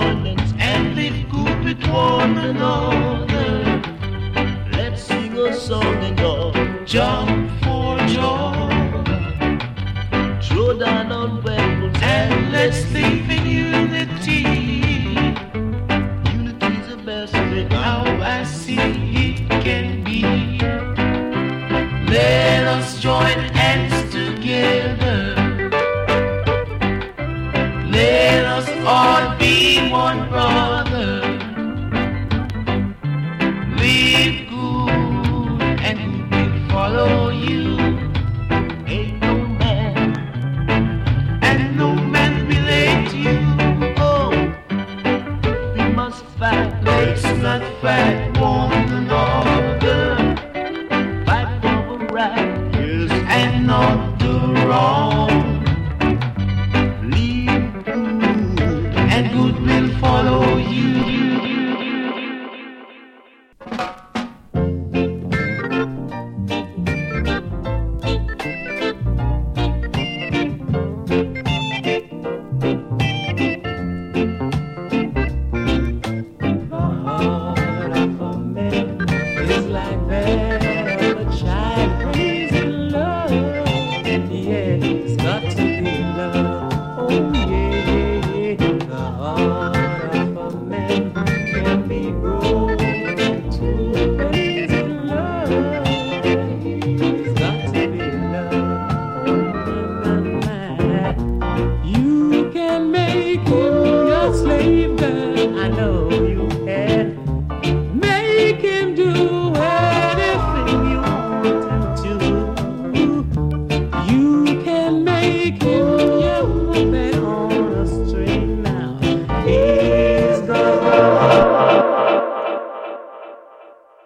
violence and live good with one another. Let's sing a song and all jump for joy. Throw down on weapons and let's live in unity. Unity's the best way how I see it can be. Let us join hands together. Let us all be one brother. Live good and we'll follow you. Ain't no man, and no man will hate you. Oh, we must fight. Let's not fight one another. Fight for the right, yes, and not the wrong. Live good and good will follow you.